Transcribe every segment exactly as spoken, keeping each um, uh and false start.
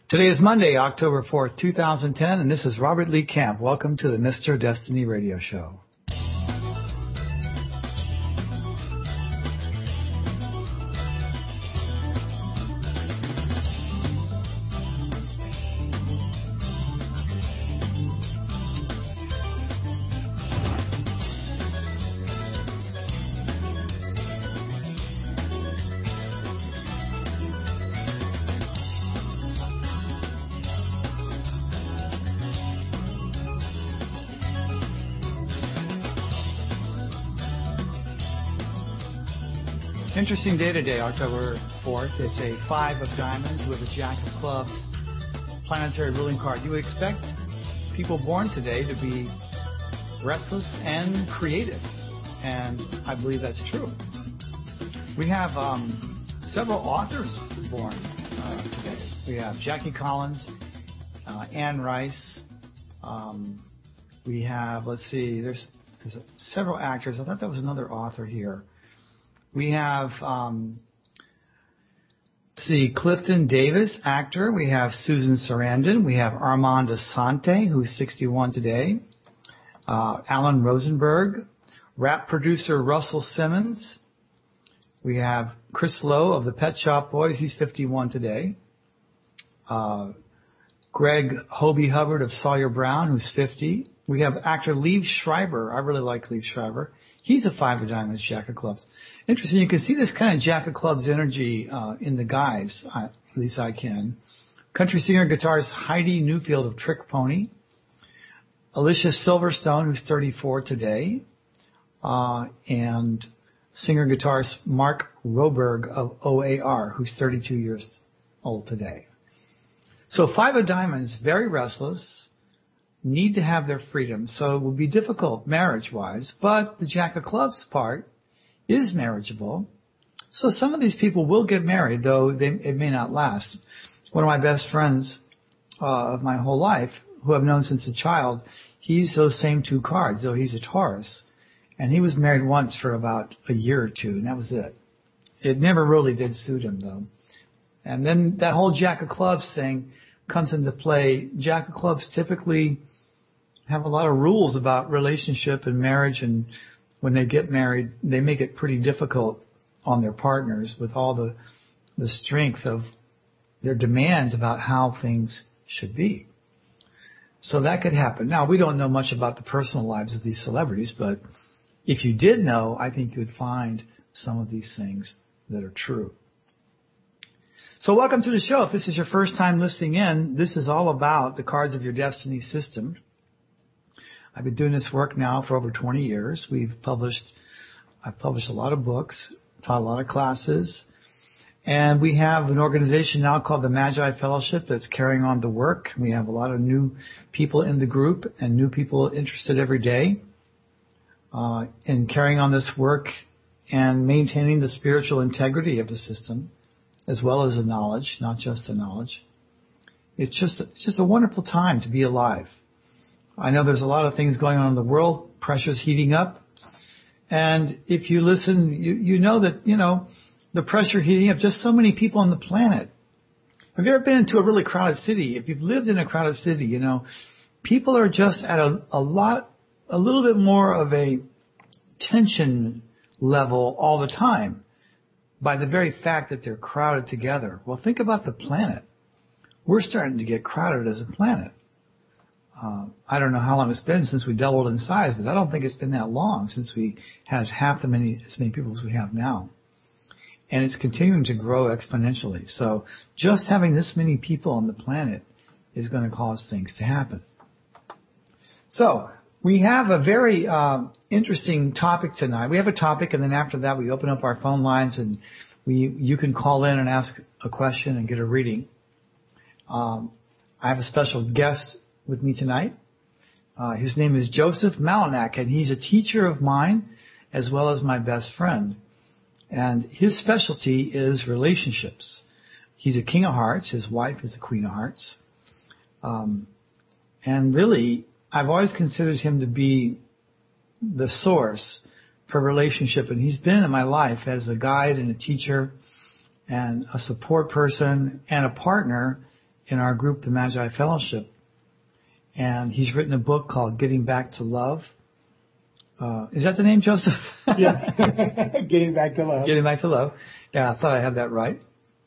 Today is Monday, October fourth, two thousand ten, and this is Robert Lee Camp. Welcome to the Mister Destiny Radio Show. Interesting day today, October fourth. It's a five of diamonds with a jack of clubs, planetary ruling card. You would expect people born today to be restless and creative, and I believe that's true. We have um, several authors born uh, today. We have Jackie Collins, uh, Anne Rice. Um, we have, let's see, there's, there's several actors. I thought that was another author here. We have, um, let's see, Clifton Davis, actor. We have Susan Sarandon. We have Armand Assante, who's sixty-one today. Uh, Alan Rosenberg. Rap producer Russell Simmons. We have Chris Lowe of the Pet Shop Boys. He's fifty-one today. Uh, Greg Hobie Hubbard of Sawyer Brown, who's fifty. We have actor Liev Schreiber. I really like Liev Schreiber. He's a five of diamonds, jack of clubs. Interesting. You can see this kind of jack of clubs energy uh, in the guys. I, at least I can. Country singer guitarist Heidi Newfield of Trick Pony. Alicia Silverstone, who's thirty-four today. Uh, and singer-guitarist Mark Roberg of O A R, who's thirty-two years old today. So five of diamonds, very restless, need to have their freedom. So it will be difficult marriage-wise, but the jack of clubs part is marriageable. So some of these people will get married, though they, it may not last. One of my best friends uh, of my whole life, who I've known since a child, he used those same two cards, though he's a Taurus. And he was married once for about a year or two, and that was it. It never really did suit him, though. And then that whole jack of clubs thing comes into play. Jack of clubs typically have a lot of rules about relationship and marriage, and when they get married, they make it pretty difficult on their partners with all the the strength of their demands about how things should be. So that could happen. Now, we don't know much about the personal lives of these celebrities, but if you did know, I think you'd find some of these things that are true. So welcome to the show. If this is your first time listening in, this is all about the Cards of Your Destiny system. I've been doing this work now for over twenty years. We've published, I've published a lot of books, taught a lot of classes, and we have an organization now called the Magi Fellowship that's carrying on the work. We have a lot of new people in the group and new people interested every day uh, in carrying on this work and maintaining the spiritual integrity of the system, as well as the knowledge, not just the knowledge. It's just, it's just a wonderful time to be alive. I know there's a lot of things going on in the world. Pressure's heating up. And if you listen, you, you know that, you know, the pressure heating up, just so many people on the planet. Have you ever been into a really crowded city? If you've lived in a crowded city, you know, people are just at a, a lot, a little bit more of a tension level all the time by the very fact that they're crowded together. Well, think about the planet. We're starting to get crowded as a planet. Uh, I don't know how long it's been since we doubled in size, but I don't think it's been that long since we had half the many, as many people as we have now. And it's continuing to grow exponentially. So just having this many people on the planet is going to cause things to happen. So we have a very uh, interesting topic tonight. We have a topic, and then after that we open up our phone lines, and we you can call in and ask a question and get a reading. Um, I have a special guest with me tonight. Uh, his name is Joseph Malinak, and he's a teacher of mine as well as my best friend. And his specialty is relationships. He's a king of hearts. His wife is a queen of hearts. Um, and really, I've always considered him to be the source for relationship. And he's been in my life as a guide and a teacher and a support person and a partner in our group, the Magi Fellowship, and he's written a book called Getting Back to Love. Uh, is that the name, Joseph? Yes. Getting Back to Love. Getting Back to Love. Yeah, I thought I had that right.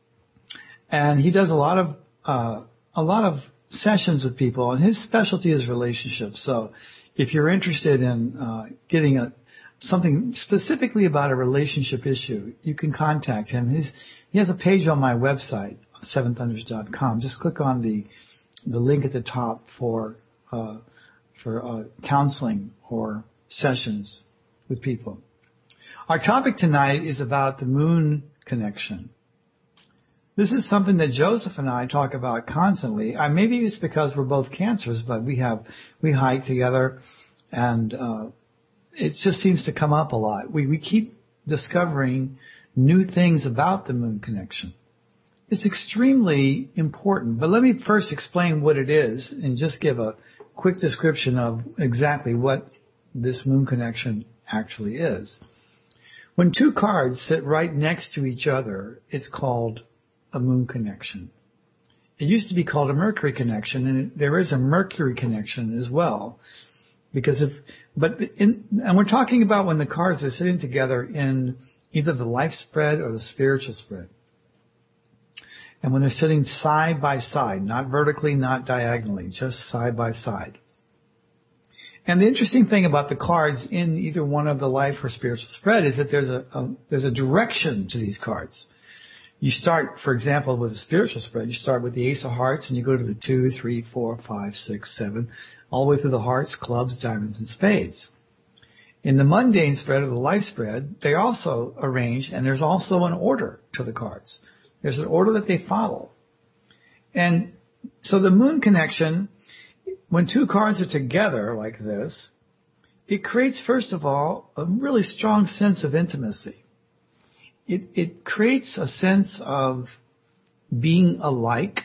And he does a lot of uh, a lot of sessions with people, and his specialty is relationships. So, if you're interested in uh, getting a something specifically about a relationship issue, you can contact him. He's, he has a page on my website, seven thunders dot com. Just click on the the link at the top for uh, for uh, counseling or sessions with people. Our topic tonight is about the moon connection. This is something that Joseph and I talk about constantly. I, maybe it's because we're both cancers, but we have we hike together, and uh, it just seems to come up a lot. We we keep discovering new things about the moon connection. It's extremely important, but let me first explain what it is and just give a quick description of exactly what this moon connection actually is. When two cards sit right next to each other, it's called a moon connection. It used to be called a Mercury connection, and there is a Mercury connection as well. Because if, but in, and we're talking about when the cards are sitting together in either the life spread or the spiritual spread. And when they're sitting side by side, not vertically, not diagonally, just side by side. And the interesting thing about the cards in either one of the life or spiritual spread is that there's a, a there's a direction to these cards. You start, for example, with a spiritual spread, you start with the Ace of Hearts and you go to the two, three, four, five, six, seven, all the way through the hearts, clubs, diamonds, and spades. In the mundane spread or the life spread, they also arrange, and there's also an order to the cards. There's an order that they follow. And so the moon connection, when two cards are together like this, it creates, first of all, a really strong sense of intimacy. It, it creates a sense of being alike,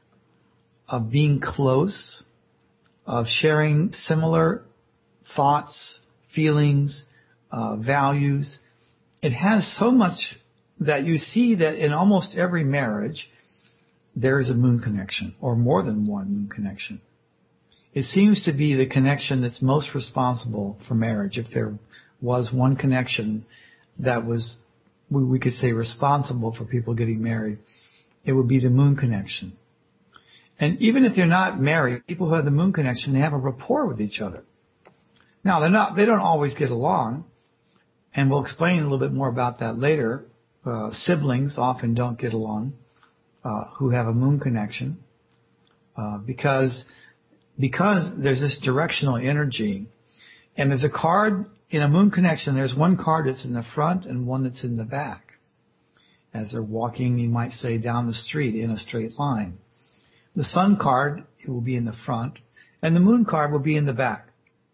of being close, of sharing similar thoughts, feelings, uh, values. It has so much that you see that in almost every marriage, there is a moon connection, or more than one moon connection. It seems to be the connection that's most responsible for marriage. If there was one connection that was, we, we could say, responsible for people getting married, it would be the moon connection. And even if they're not married, people who have the moon connection, they have a rapport with each other. Now, they're not, they don't always get along, and we'll explain a little bit more about that later. Uh, siblings often don't get along uh, who have a moon connection uh, because because there's this directional energy, and there's a card in a moon connection. There's one card that's in the front and one that's in the back. As they're walking, you might say, down the street in a straight line. The sun card, it will be in the front, and the moon card will be in the back.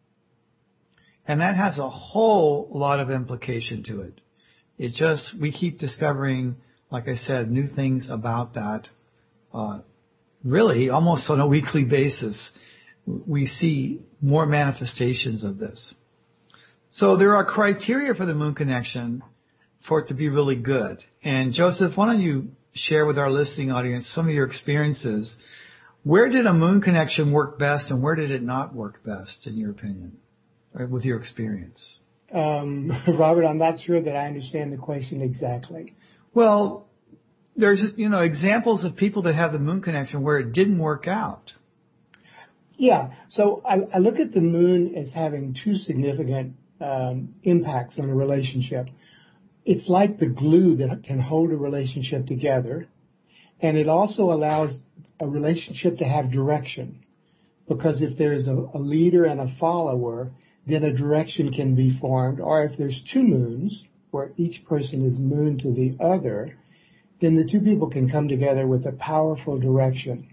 And that has a whole lot of implication to it. It just, we keep discovering, like I said, new things about that. Uh, really, almost on a weekly basis, we see more manifestations of this. So there are criteria for the moon connection for it to be really good. And Joseph, why don't you share with our listening audience some of your experiences. Where did a moon connection work best, and where did it not work best, in your opinion, or with your experience? Um, Robert, I'm not sure that I understand the question exactly. Well, there's, you know, examples of people that have the moon connection where it didn't work out. Yeah. So I, I look at the moon as having two significant um, impacts on a relationship. It's like the glue that can hold a relationship together, and it also allows a relationship to have direction. Because if there's a, a leader and a follower, then a direction can be formed. Or if there's two moons, where each person is moon to the other, then the two people can come together with a powerful direction.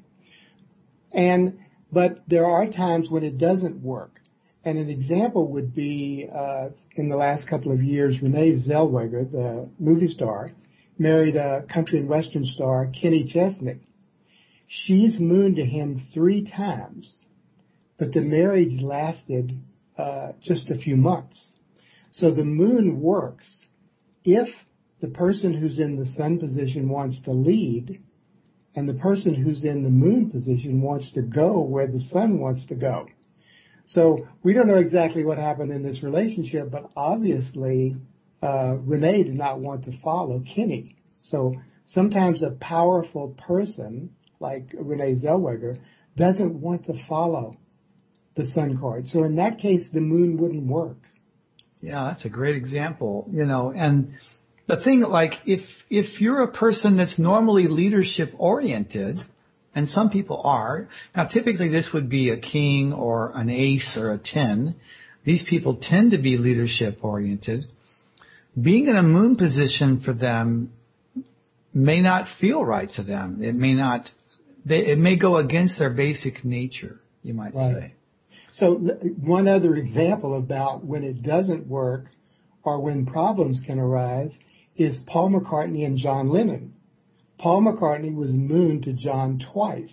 And but there are times when it doesn't work. And an example would be, uh, in the last couple of years, Renee Zellweger, the movie star, married a country and western star, Kenny Chesney. She's mooned to him three times, but the marriage lasted uh, just a few months. So the moon works if the person who's in the sun position wants to lead, and the person who's in the moon position wants to go where the sun wants to go. So we don't know exactly what happened in this relationship, but obviously uh, Renee did not want to follow Kenny. So sometimes a powerful person like Renee Zellweger doesn't want to follow the sun card. So in that case, the moon wouldn't work. Yeah, that's a great example, you know, and the thing, like, if if you're a person that's normally leadership oriented, and some people are, now typically this would be a king or an ace or a ten. These people tend to be leadership oriented. Being in a moon position for them may not feel right to them. It may not, they, it may go against their basic nature, you might Right. say. So one other example about when it doesn't work or when problems can arise is Paul McCartney and John Lennon. Paul McCartney was mooned to John twice.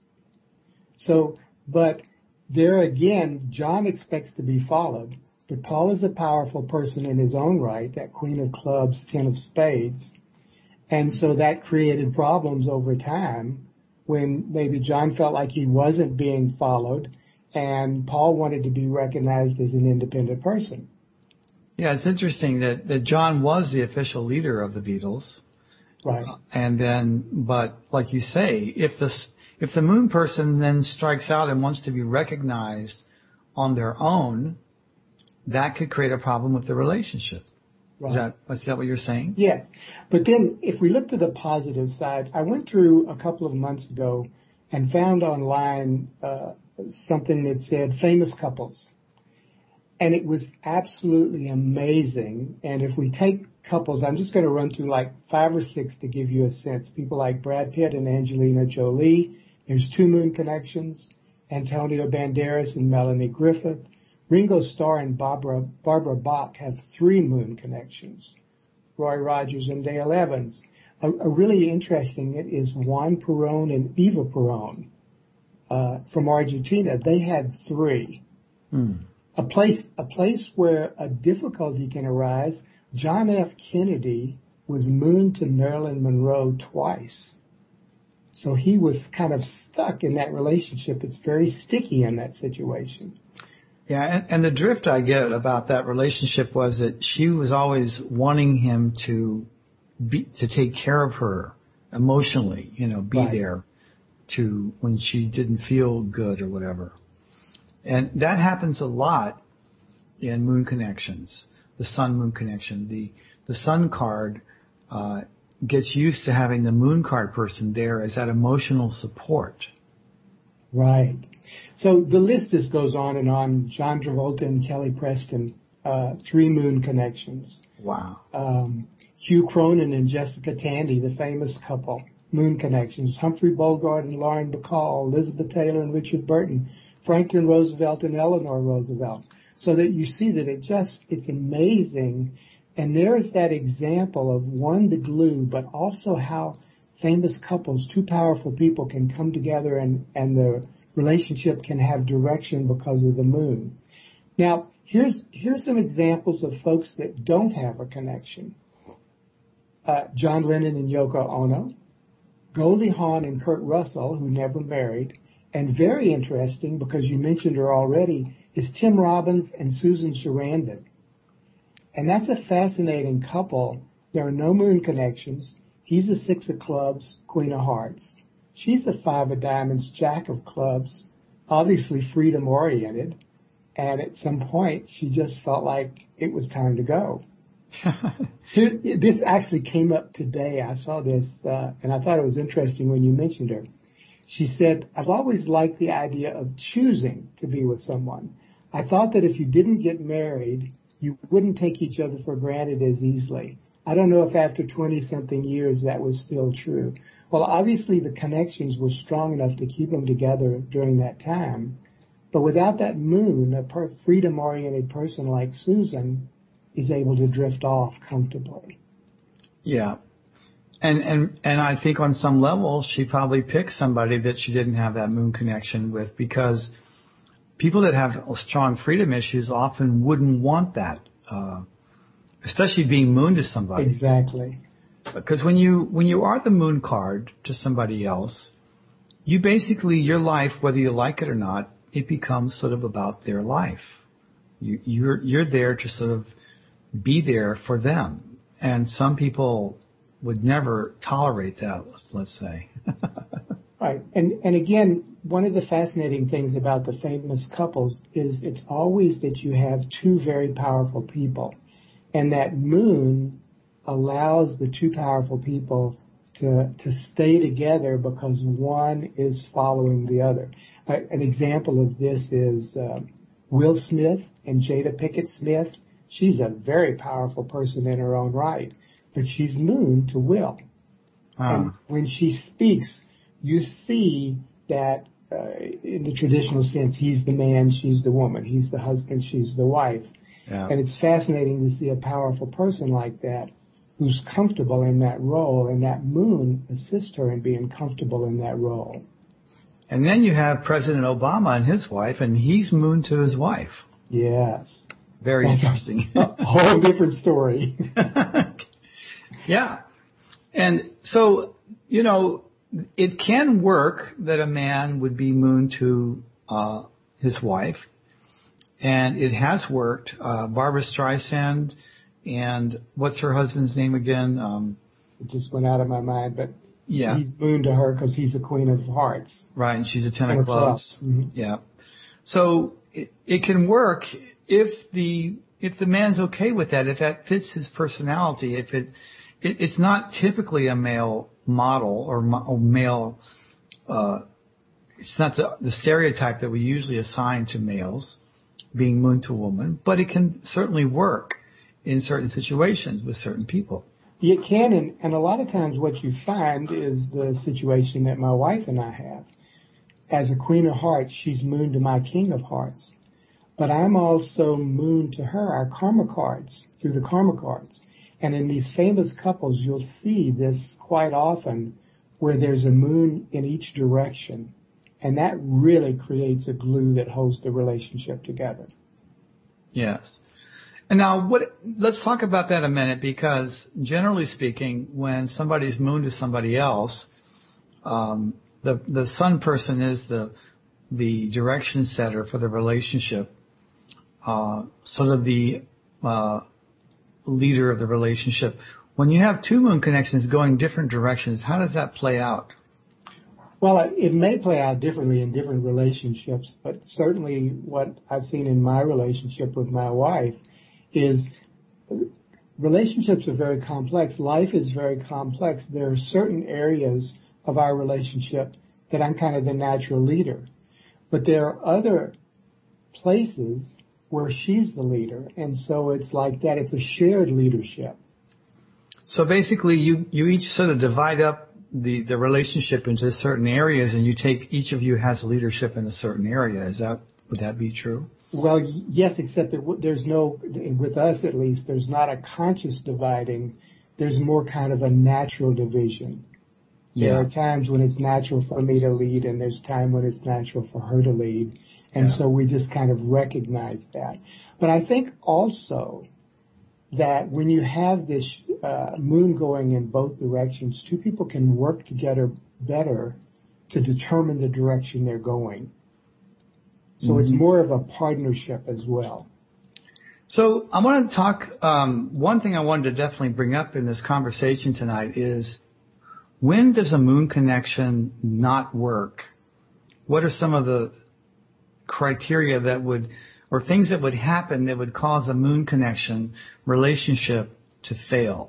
So, but there again, John expects to be followed, but Paul is a powerful person in his own right, that Queen of Clubs, Ten of Spades. And so that created problems over time when maybe John felt like he wasn't being followed and Paul wanted to be recognized as an independent person. Yeah, it's interesting that, that John was the official leader of the Beatles. Right. Uh, and then, but like you say, if the, if the moon person then strikes out and wants to be recognized on their own, that could create a problem with the relationship. Right. Is that, is that what you're saying? Yes. But then if we look to the positive side, I went through a couple of months ago and found online uh, something that said famous couples. And it was absolutely amazing. And if we take couples, I'm just going to run through like five or six to give you a sense. People like Brad Pitt and Angelina Jolie. There's two moon connections. Antonio Banderas and Melanie Griffith. Ringo Starr and Barbara, Barbara Bach have three moon connections. Roy Rogers and Dale Evans. A, a really interesting it is Juan Perón and Eva Perón uh, from Argentina. They had three. Hmm. A place, a place where a difficulty can arise. John F. Kennedy was mooned to Marilyn Monroe twice. So he was kind of stuck in that relationship. It's very sticky in that situation. Yeah, and, and the drift I get about that relationship was that she was always wanting him to be, to take care of her emotionally, you know, be Right. there to when she didn't feel good or whatever. And that happens a lot in moon connections, the sun-moon connection. The the sun card uh, gets used to having the moon card person there as that emotional support. Right. So the list just goes on and on. John Travolta and Kelly Preston, uh, three moon connections. Wow. Um, Hugh Cronin and Jessica Tandy, the famous couple, moon connections. Humphrey Bogart and Lauren Bacall, Elizabeth Taylor and Richard Burton, Franklin Roosevelt and Eleanor Roosevelt. So that you see that it just, it's amazing. And there's that example of one, the glue, but also how famous couples, two powerful people can come together and, and the relationship can have direction because of the moon. Now, here's, here's some examples of folks that don't have a connection. Uh, John Lennon and Yoko Ono, Goldie Hawn and Kurt Russell, who never married, and very interesting, because you mentioned her already, is Tim Robbins and Susan Sarandon. And that's a fascinating couple. There are no moon connections. He's a six of clubs, queen of hearts. She's a five of diamonds, jack of clubs, obviously freedom-oriented. And at some point, she just felt like it was time to go. This actually came up today. I saw this, uh, and I thought it was interesting when you mentioned her. She said, I've always liked the idea of choosing to be with someone. I thought that if you didn't get married, you wouldn't take each other for granted as easily. I don't know if after twenty-something years that was still true. Well, obviously the connections were strong enough to keep them together during that time. But without that moon, a per- freedom-oriented person like Susan is able to drift off comfortably. Yeah. And, and, and I think on some level, she probably picked somebody that she didn't have that moon connection with, because people that have strong freedom issues often wouldn't want that, uh, especially being mooned to somebody. Exactly. Because when you when you are the moon card to somebody else, you basically, your life, whether you like it or not, it becomes sort of about their life. You, you're you're there to sort of be there for them, and some people would never tolerate that. Let's say. Right, and and again, one of the fascinating things about the famous couples is it's always that you have two very powerful people, and that moon allows the two powerful people to to stay together because one is following the other. Uh, an example of this is uh, Will Smith and Jada Pinkett Smith. She's a very powerful person in her own right, but she's moon to Will. Ah. And when she speaks, you see that uh, in the traditional sense, he's the man, she's the woman. He's the husband, she's the wife. Yeah. And it's fascinating to see a powerful person like that who's comfortable in that role, and that moon assists her in being comfortable in that role. And then you have President Obama and his wife, and he's moon to his wife. Yes. Very That's interesting. A whole different story. Yeah. And so, you know, it can work that a man would be moon to uh, his wife, and it has worked. Uh, Barbra Streisand, and what's her husband's name again? Um, it just went out of my mind, but yeah, he's moon to her because he's a queen of hearts. Right, and she's a ten Ten of of clubs. clubs. Mm-hmm. Yeah. So it, it can work if the if the man's okay with that, if that fits his personality, if it, it it's not typically a male model or, mo- or male. Uh, it's not the, the stereotype that we usually assign to males, being moon to woman, but it can certainly work in certain situations with certain people. It can, and, and a lot of times what you find is the situation that my wife and I have. As a queen of hearts, she's moon to my king of hearts. But I'm also moon to her, our karma cards, through the karma cards. And in these famous couples, you'll see this quite often where there's a moon in each direction. And that really creates a glue that holds the relationship together. Yes. And now, what? Let's talk about that a minute, because generally speaking, when somebody's moon to somebody else, um, the the sun person is the the direction setter for the relationship, uh, sort of the uh, leader of the relationship. When you have two moon connections going different directions, how does that play out? Well, it may play out differently in different relationships, but certainly what I've seen in my relationship with my wife is relationships are very complex. Life is very complex. There are certain areas of our relationship that I'm kind of the natural leader. But there are other places where she's the leader. And so it's like that. It's a shared leadership. So basically you, you each sort of divide up the, the relationship into certain areas, and you take, each of you has leadership in a certain area. Is that, would that be true? Well, yes, except that there's no, with us at least, there's not a conscious dividing. There's more kind of a natural division. Yeah. There are times when it's natural for me to lead, and there's time when it's natural for her to lead. And Yeah. so we just kind of recognize that. But I think also that when you have this uh, moon going in both directions, two people can work together better to determine the direction they're going. So mm-hmm. It's more of a partnership as well. So I want to talk, um, one thing I wanted to definitely bring up in this conversation tonight is, when does a moon connection not work? What are some of the criteria that would, or things that would happen that would cause a moon connection relationship to fail?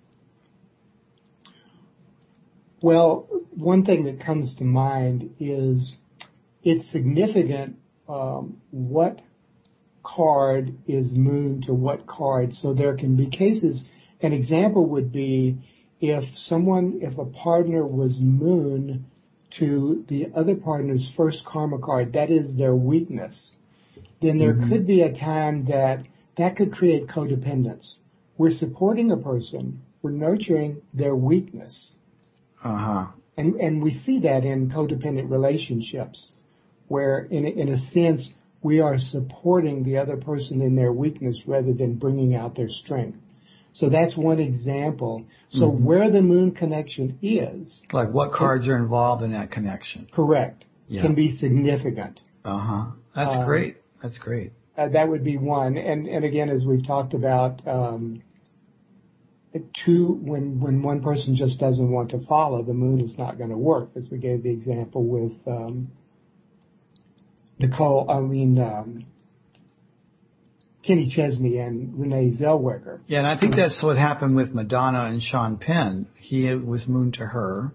Well, one thing that comes to mind is it's significant um, what card is moon to what card. So there can be cases, an example would be if someone, if a partner was moon to the other partner's first karma card, that is their weakness, then there mm-hmm. could be a time that that could create codependence. We're supporting a person, we're nurturing their weakness. Uh-huh. And and we see that in codependent relationships, where in a, in a sense we are supporting the other person in their weakness rather than bringing out their strength. So that's one example. So mm-hmm. where the moon connection is. Like what cards it, are involved in that connection. Correct. Yeah. Can be significant. Uh-huh. That's um, great. That's great. Uh, that would be one. And, and again, as we've talked about, um, two, when, when one person just doesn't want to follow, the moon is not going to work. As we gave the example with, um, Nicole, I mean, um, Kenny Chesney and Renee Zellweger. Yeah, and I think that's what happened with Madonna and Sean Penn. He was moon to her,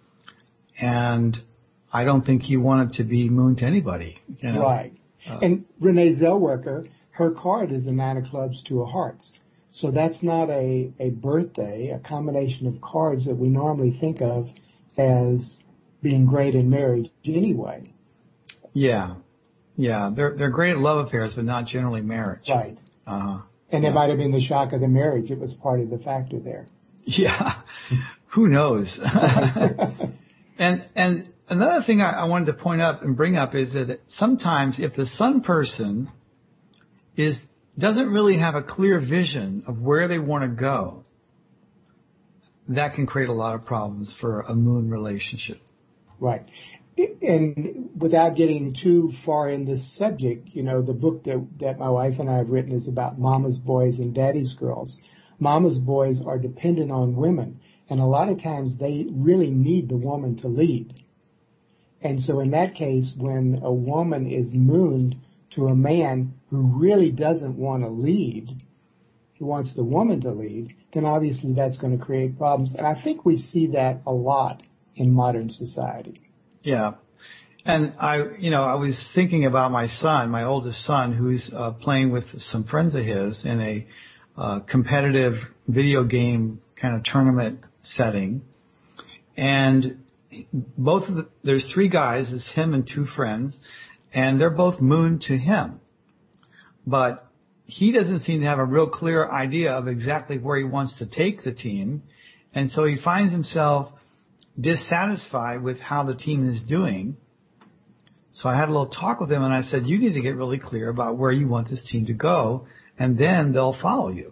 and I don't think he wanted to be moon to anybody. You know? Right. Uh, and Renee Zellweger, her card is a nine of clubs, two of hearts. So that's not a, a birthday, a combination of cards that we normally think of as being great in marriage anyway. Yeah. Yeah, they're they're great at love affairs, but not generally marriage. Right. Uh-huh. And yeah. it might have been the shock of the marriage. It was part of the factor there. Yeah. Who knows? and and another thing I, I wanted to point up and bring up is that sometimes if the sun person is doesn't really have a clear vision of where they want to go, that can create a lot of problems for a moon relationship. Right. And without getting too far in this subject, you know, the book that, that my wife and I have written is about mama's boys and daddy's girls. Mama's boys are dependent on women, and a lot of times they really need the woman to lead. And so in that case, when a woman is mooned to a man who really doesn't want to lead, he wants the woman to lead, then obviously that's going to create problems. And I think we see that a lot in modern society. Yeah. And I, you know, I was thinking about my son, my oldest son, who's uh, playing with some friends of his in a uh, competitive video game kind of tournament setting. And both of the, there's three guys, it's him and two friends, and they're both moon to him. But he doesn't seem to have a real clear idea of exactly where he wants to take the team. And so he finds himself dissatisfied with how the team is doing. So I had a little talk with him, and I said, you need to get really clear about where you want this team to go, and then they'll follow you.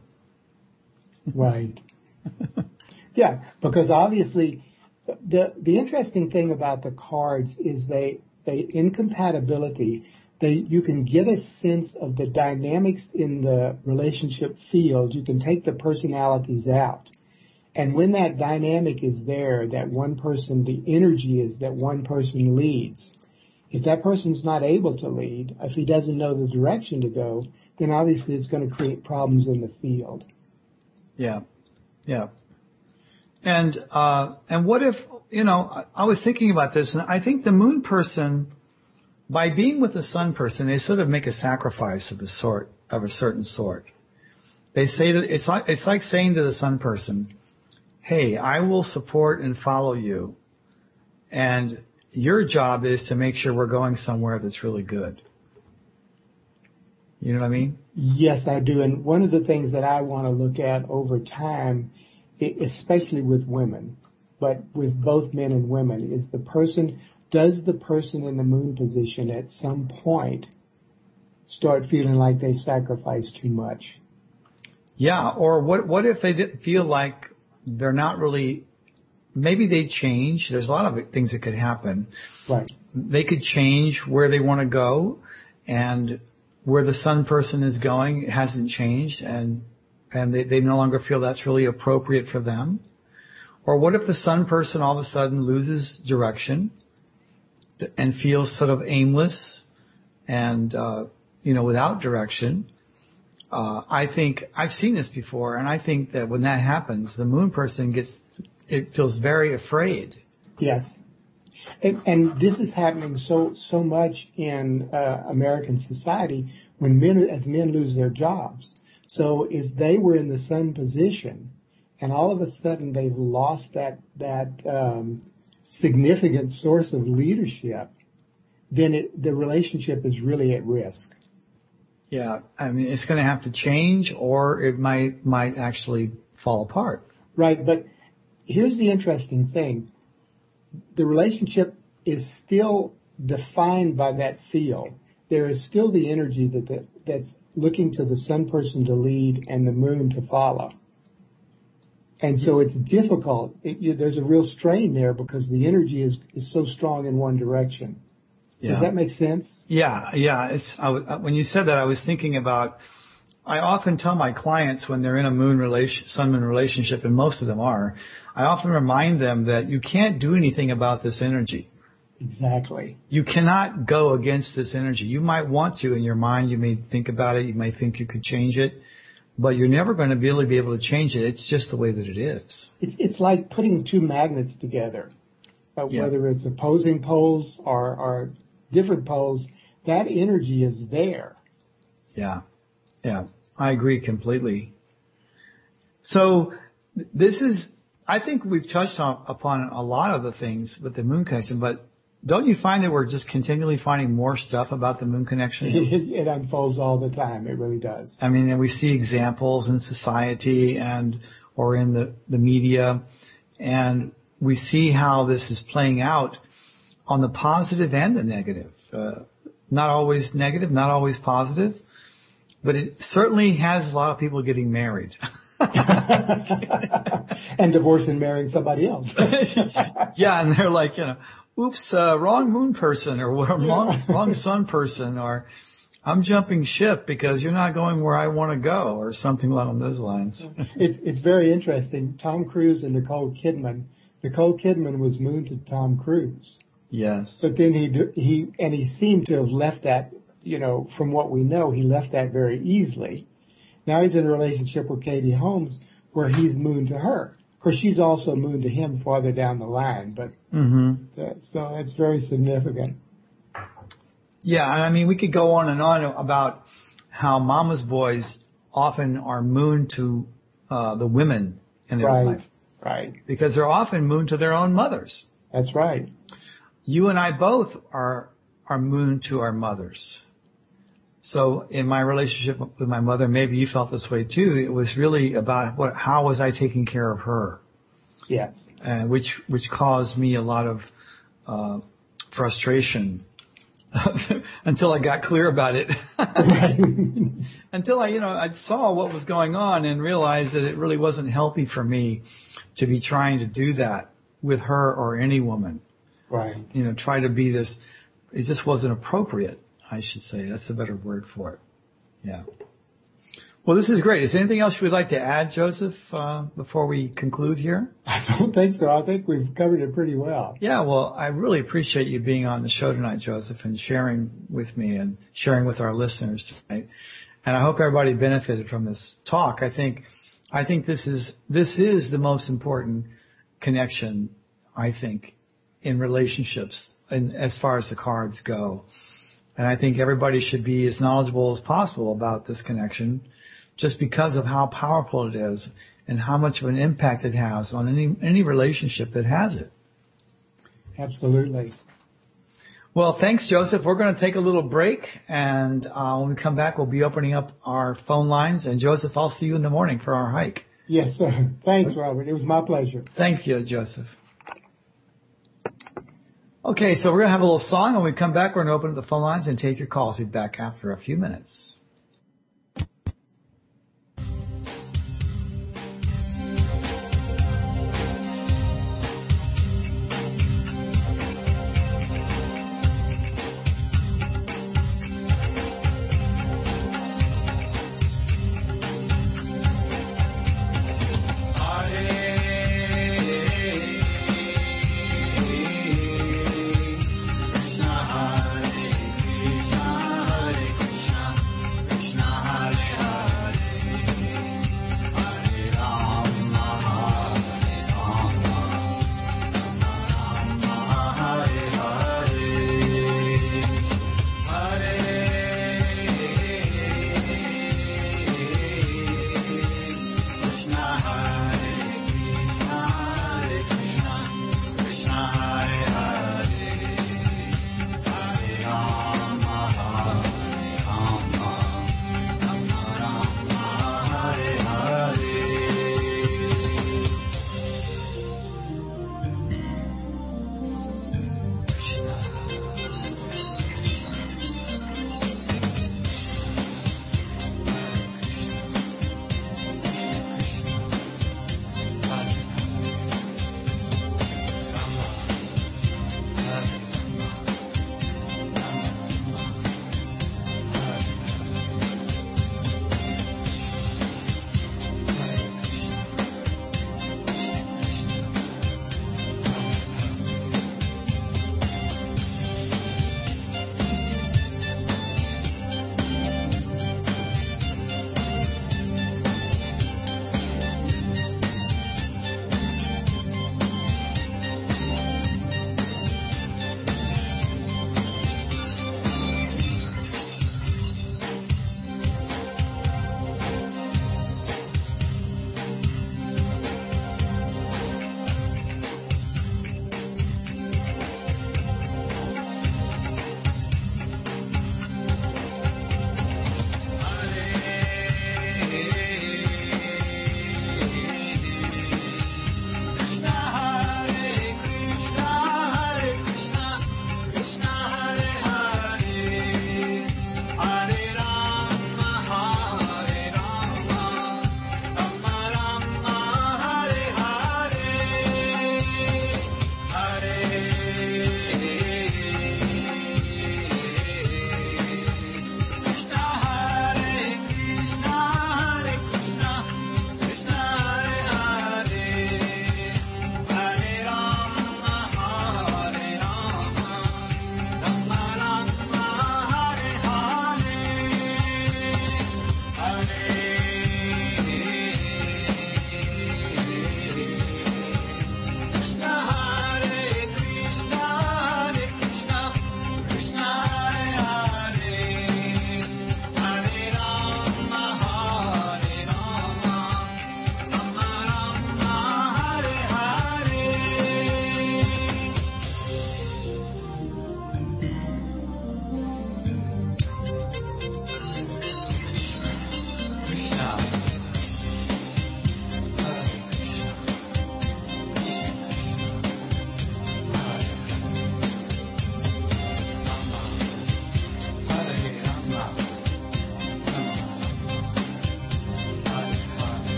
Right. Yeah, because obviously the the interesting thing about the cards is they, they incompatibility, they you can get a sense of the dynamics in the relationship field. You can take the personalities out. And when that dynamic is there, that one person, the energy is that one person leads. If that person's not able to lead, if he doesn't know the direction to go, then obviously it's going to create problems in the field. Yeah, yeah. And uh, and what if, you know, I, I was thinking about this, and I think the moon person, by being with the sun person, they sort of make a sacrifice of the sort, of a certain sort. They say that it's like it's like saying to the sun person, hey, I will support and follow you, and your job is to make sure we're going somewhere that's really good. You know what I mean? Yes, I do. And one of the things that I want to look at over time, especially with women, but with both men and women, is the person, does the person in the moon position at some point start feeling like they sacrificed too much? Yeah, or what what if they feel like they're not really, maybe they change. There's a lot of things that could happen. Right. They could change where they want to go, and where the sun person is going hasn't changed, and and they, they no longer feel that's really appropriate for them. Or what if the sun person all of a sudden loses direction and feels sort of aimless and, uh, you know, without direction? Uh, I think I've seen this before, and I think that when that happens, the moon person gets, it feels very afraid. Yes. And, and this is happening so so much in uh, American society when men, as men lose their jobs. So if they were in the sun position, and all of a sudden they've lost that that um, significant source of leadership, then it, the relationship is really at risk. Yeah, I mean, it's going to have to change, or it might might actually fall apart. Right, but here's the interesting thing. The relationship is still defined by that field. There is still the energy that the, that's looking to the sun person to lead and the moon to follow. And so it's difficult. It, you, there's a real strain there because the energy is, is so strong in one direction. Yeah. Does that make sense? Yeah, yeah. It's I w- when you said that, I was thinking about. I often tell my clients when they're in a moon relation, sun moon relationship, and most of them are, I often remind them that you can't do anything about this energy. Exactly. You cannot go against this energy. You might want to in your mind. You may think about it. You may think you could change it, but you're never going to really be able to change it. It's just the way that it is. It's, it's like putting two magnets together, uh, yeah. whether it's opposing poles or, or different poles. That energy is there. Yeah. Yeah, I agree completely. So this is, I think we've touched on, upon a lot of the things with the moon connection, but don't you find that we're just continually finding more stuff about the moon connection? It, it unfolds all the time. It really does. I mean, and we see examples in society and or in the, the media, and we see how this is playing out on the positive and the negative. Uh, not always negative, not always positive. But it certainly has a lot of people getting married. And divorced and marrying somebody else. Yeah, and they're like, you know, oops, uh, wrong moon person or wrong, wrong sun person, or I'm jumping ship because you're not going where I want to go, or something along those lines. It's, it's very interesting. Tom Cruise and Nicole Kidman. Nicole Kidman was mooned to Tom Cruise. Yes. But then he, he, and he seemed to have left that. You know, from what we know, he left that very easily. Now he's in a relationship with Katie Holmes where he's mooned to her. Of course, she's also mooned to him farther down the line, but mm-hmm. that, so it's very significant. Yeah, I mean, we could go on and on about how mama's boys often are mooned to uh, the women in their right, life. Right. Because they're often mooned to their own mothers. That's right. You and I both are are mooned to our mothers. So in my relationship with my mother, maybe you felt this way too. It was really about what, how was I taking care of her? Yes. Uh, which which caused me a lot of uh, frustration until I got clear about it. Until I, you know, I saw what was going on and realized that it really wasn't healthy for me to be trying to do that with her or any woman. Right. You know, try to be this. It just wasn't appropriate. I should say. That's a better word for it. Yeah. Well, this is great. Is there anything else you would like to add, Joseph, uh, before we conclude here? I don't think so. I think we've covered it pretty well. Yeah, well, I really appreciate you being on the show tonight, Joseph, and sharing with me and sharing with our listeners tonight. And I hope everybody benefited from this talk. I think, I think this is, this is the most important connection, I think, in relationships and as far as the cards go. And I think everybody should be as knowledgeable as possible about this connection just because of how powerful it is and how much of an impact it has on any any relationship that has it. Absolutely. Well, thanks, Joseph. We're going to take a little break, and uh, when we come back, we'll be opening up our phone lines. And, Joseph, I'll see you in the morning for our hike. Yes, sir. Thanks, Robert. It was my pleasure. Thank you, Joseph. Okay, so we're going to have a little song. When we come back, we're going to open up the phone lines and take your calls. We'll be back after a few minutes.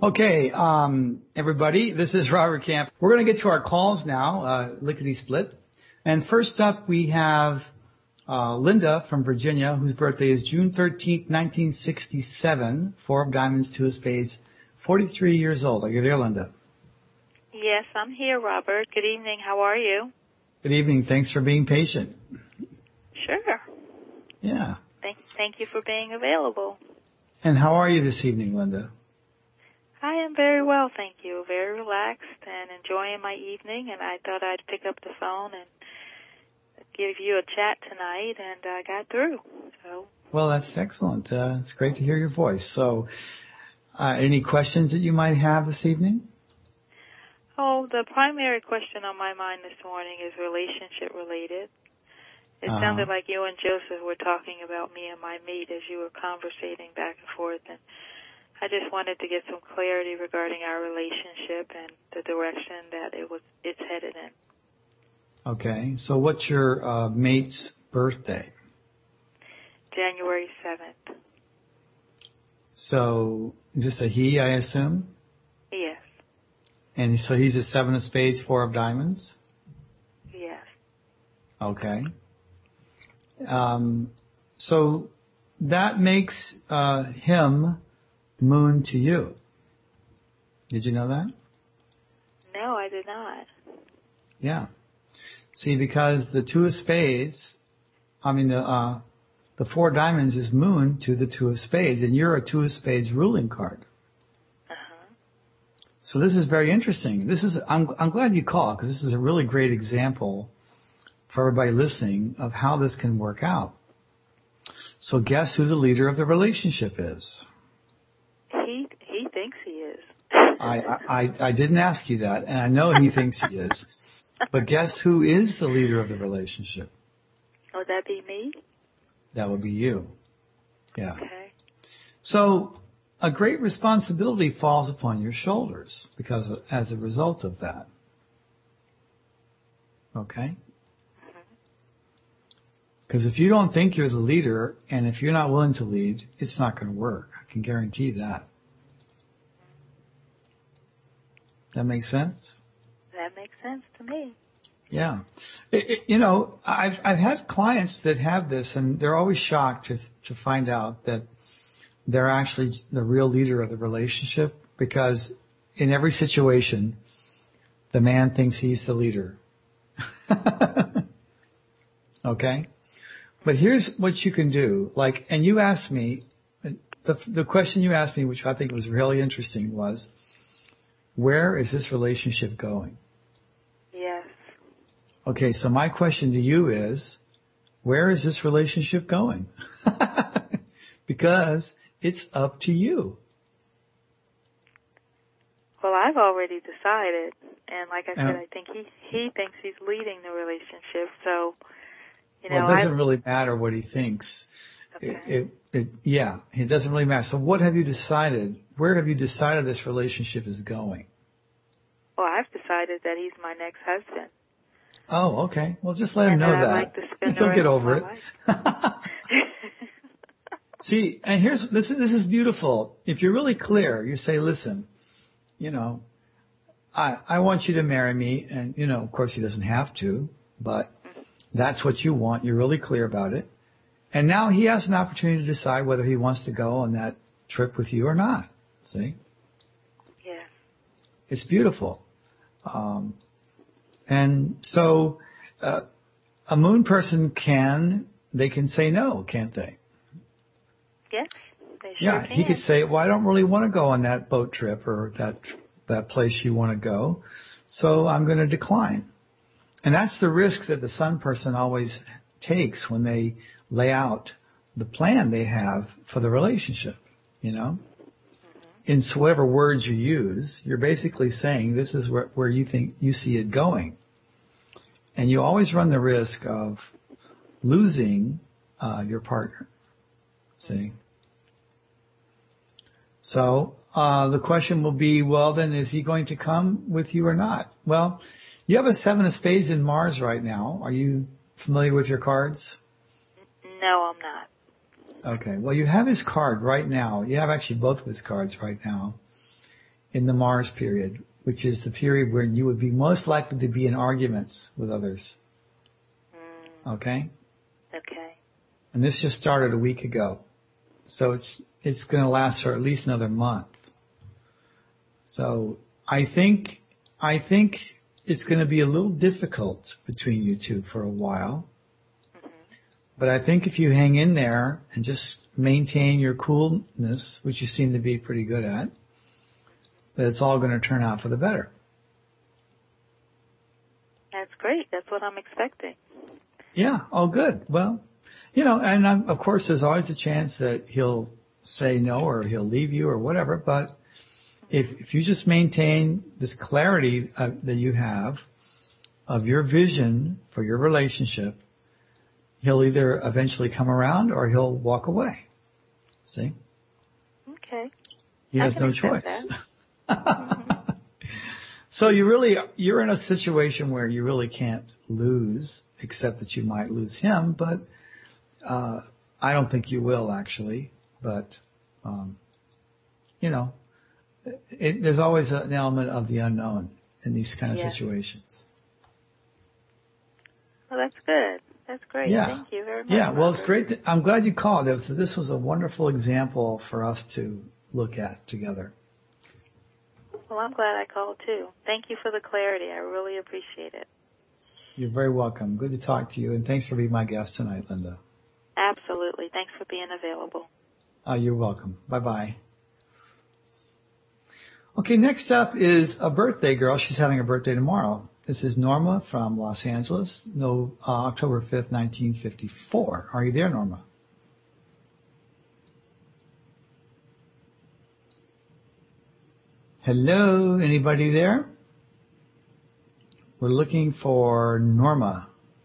Okay, um, everybody, this is Robert Camp. We're going to get to our calls now, uh, lickety split. And first up, we have uh, Linda from Virginia, whose birthday is June thirteenth, nineteen sixty-seven. Four of diamonds, two of spades, forty-three years old. Are you there, Linda? Yes, I'm here, Robert. Good evening. How are you? Good evening. Thanks for being patient. Sure. Yeah. Thank, thank you for being available. And how are you this evening, Linda? I am very well, thank you. Very relaxed and enjoying my evening, and I thought I'd pick up the phone and give you a chat tonight, and I got through. So. Well, that's excellent. Uh, it's great to hear your voice. So, uh, any questions that you might have this evening? Oh, the primary question on my mind this morning is relationship related. It uh-huh. sounded like you and Joseph were talking about me and my mate as you were conversating back and forth, and I just wanted to get some clarity regarding our relationship and the direction that it was it's headed in. Okay. So what's your uh, mate's birthday? January seventh. So is this a he, I assume? Yes. And so he's a seven of spades, four of diamonds? Yes. Okay. Um, so that makes uh, him moon to you. Did you know that? No, I did not. Yeah. See, because the two of spades, I mean, the uh, the four of diamonds is moon to the two of spades, and you're a two of spades ruling card. Uh-huh. So this is very interesting. This is I'm I'm glad you called, because this is a really great example for everybody listening of how this can work out. So guess who the leader of the relationship is? He he thinks he is. I, I I didn't ask you that, and I know he thinks he is. But guess who is the leader of the relationship? Would that be me? That would be you. Yeah. Okay. So a great responsibility falls upon your shoulders because of, as a result of that. Okay? Because if you don't think you're the leader, and if you're not willing to lead, it's not going to work. I can guarantee that. That makes sense? That makes sense to me. Yeah. It, it, you know, I've I've had clients that have this, and they're always shocked to to find out that they're actually the real leader of the relationship, because in every situation, the man thinks he's the leader. Okay? But here's what you can do. Like, and you asked me, the the question you asked me, which I think was really interesting, was, where is this relationship going? Yes. Okay, so my question to you is, where is this relationship going? Because it's up to you. Well, I've already decided, and like I said, Uh, I think he he thinks he's leading the relationship. So, you know, well, it doesn't I've, really matter what he thinks. Okay. It, it, it, yeah, it doesn't really matter. So, what have you decided? Where have you decided this relationship is going? Well, I've decided that he's my next husband. Oh, okay. Well, just let him and know that. that. I'd like to spend He'll the get rest over of it. my life. See, and here's this is this is beautiful. If you're really clear, you say, "Listen, you know, I I want you to marry me," and you know, of course, he doesn't have to, but that's what you want. You're really clear about it, and now he has an opportunity to decide whether he wants to go on that trip with you or not. See? Yeah. It's beautiful, um, and so uh, a moon person can they can say no, can't they? Yes, they sure Yeah, can. he could say, well, I don't really want to go on that boat trip or that that place you want to go, so I'm going to decline. And that's the risk that the sun person always takes when they lay out the plan they have for the relationship, you know? Mm-hmm. In whatever words you use, you're basically saying this is where, where you think you see it going. And you always run the risk of losing uh, your partner. See? So uh, the question will be, well, then is he going to come with you or not? Well, you have a seven of spades in Mars right now. Are you familiar with your cards? No, I'm not. Okay. Well, you have his card right now. You have actually both of his cards right now. in the Mars period, which is the period where you would be most likely to be in arguments with others. Mm. Okay? Okay. And this just started a week ago. So it's it's going to last for at least another month. So I think I think it's going to be a little difficult between you two for a while. Mm-hmm. But I think if you hang in there and just maintain your coolness, which you seem to be pretty good at, that it's all going to turn out for the better. That's great. That's what I'm expecting. Yeah. Oh, good. Well, you know, and um, of course, there's always a chance that he'll say no or he'll leave you or whatever. But if if you just maintain this clarity uh, that you have of your vision for your relationship, he'll either eventually come around or he'll walk away. See? Okay. He has no choice. Mm-hmm. So you really, you're in a situation where you really can't lose, except that you might lose him, but uh, I don't think you will actually. But, um, you know, it, there's always an element of the unknown in these kind of yeah. situations. Well, that's good. That's great. Yeah. Thank you very much. Yeah, well, Robert. it's great. To, I'm glad you called. This, this was a wonderful example for us to look at together. Well, I'm glad I called, too. Thank you for the clarity. I really appreciate it. You're very welcome. Good to talk to you, and thanks for being my guest tonight, Linda. Absolutely. Thanks for being available. Oh, you're welcome. Bye-bye. Okay, next up is a birthday girl. She's having a birthday tomorrow. This is Norma from Los Angeles, no, uh, October fifth, nineteen fifty-four. Are you there, Norma? Hello, anybody there? We're looking for Norma.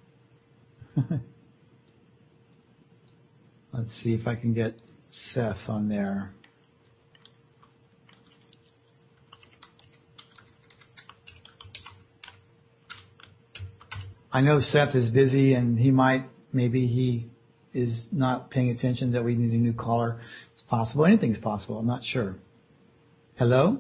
Let's see if I can get Seth on there. I know Seth is busy and he might, maybe he is not paying attention that we need a new caller. It's possible. Anything's possible. I'm not sure. Hello?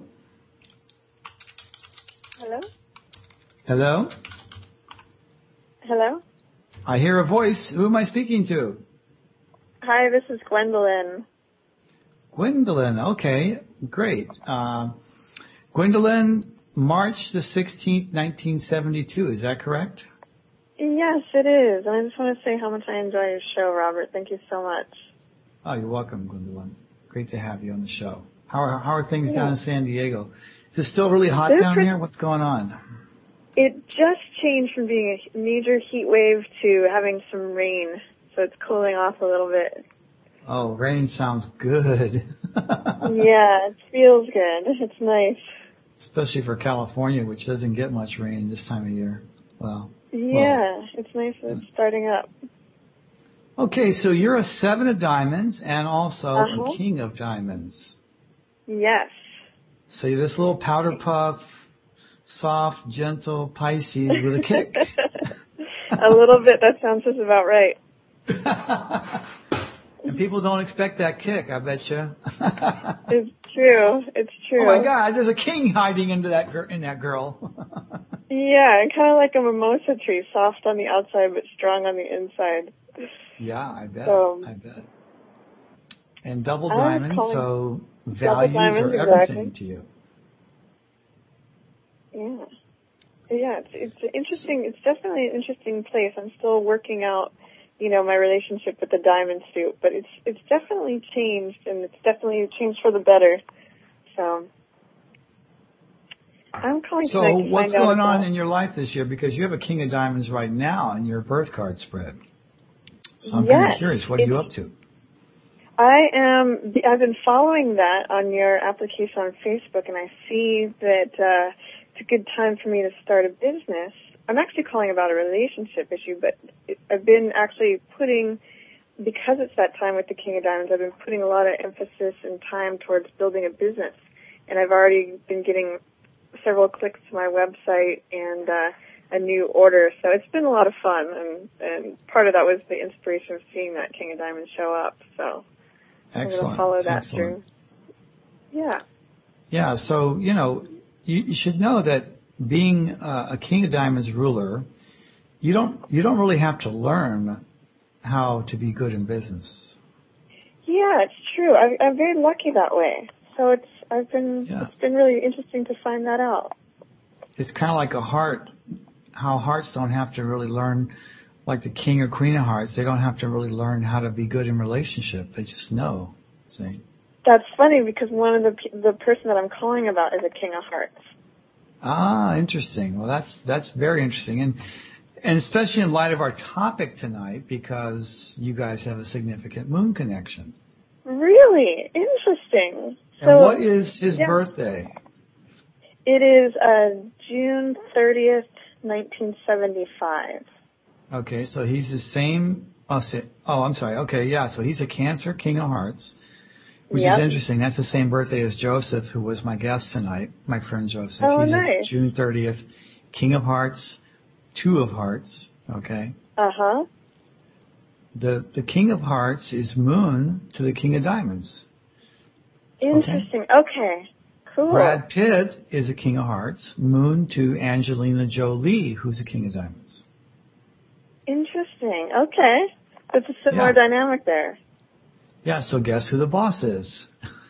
Hello? Hello? Hello? I hear a voice. Who am I speaking to? Hi, this is Gwendolyn. Gwendolyn. Okay, great. Uh, Gwendolyn, March the sixteenth, nineteen seventy-two. Is that correct? Yes, it is. And I just want to say how much I enjoy your show, Robert. Thank you so much. Oh, you're welcome, Gwendolyn. Great to have you on the show. How are, how are things yeah. down in San Diego? Is it still really hot They're down pretty, here? What's going on? It just changed from being a major heat wave to having some rain, so it's cooling off a little bit. Oh, rain sounds good. Yeah, it feels good. It's nice. Especially for California, which doesn't get much rain this time of year. Well, yeah, well, it's nice that it's starting up. Okay, so you're a seven of diamonds and also uh-huh. a king of diamonds. Yes. So you're this little powder puff, soft, gentle Pisces with a kick. A little bit. That sounds just about right. And people don't expect that kick, I bet you. It's true. It's true. Oh my God, there's a king hiding into that gir- in that girl. Yeah, kind of like a mimosa tree, soft on the outside but strong on the inside. Yeah, I bet. So, I bet. And double diamonds, so values diamonds, are everything exactly. to you. Yeah. Yeah, it's it's interesting. It's definitely an interesting place. I'm still working out, you know, my relationship with the diamond suit, but it's it's definitely changed, and it's definitely changed for the better. So I'm calling so tonight to what's find going out on about, in your life this year? Because you have a king of diamonds right now in your birth card spread. So I'm yes, kind of curious. What are you up to? I am. I've been following that on your application on Facebook, and I see that uh, it's a good time for me to start a business. I'm actually calling about a relationship issue, but it, I've been actually putting, because it's that time with the King of Diamonds, I've been putting a lot of emphasis and time towards building a business, and I've already been getting several clicks to my website and uh, a new order. So it's been a lot of fun, and, and part of that was the inspiration of seeing that King of Diamonds show up. So Excellent. I'm going to follow that Excellent. through. Yeah. Yeah, so, you know, you, you should know that being uh, a King of Diamonds ruler, you don't you don't really have to learn how to be good in business. Yeah, it's true. I, I'm very lucky that way. So it's I've been Yeah. it's been really interesting to find that out. It's kind of like a heart, how hearts don't have to really learn, like the King or Queen of Hearts, they don't have to really learn how to be good in relationship. They just know, see? That's funny because one of the pe- the person that I'm calling about is a King of Hearts. Ah, interesting. Well, that's that's very interesting, and and especially in light of our topic tonight, because you guys have a significant moon connection. Really interesting. And So, what is his yeah. birthday? It is uh, June thirtieth, nineteen seventy-five. Okay, so he's the same. Oh, say, oh, I'm sorry. Okay, yeah. So he's a Cancer, King of Hearts, which Yep. is interesting. That's the same birthday as Joseph, who was my guest tonight. My friend Joseph. Oh, he's nice. a June thirtieth, King of Hearts, Two of Hearts. Okay. Uh huh. The the King of Hearts is Moon to the King of Diamonds. Interesting. Okay. Cool. Brad Pitt is a King of Hearts, Moon to Angelina Jolie, who's a King of Diamonds. Interesting. Okay. That's a similar Yeah. dynamic there. Yeah, so guess who the boss is?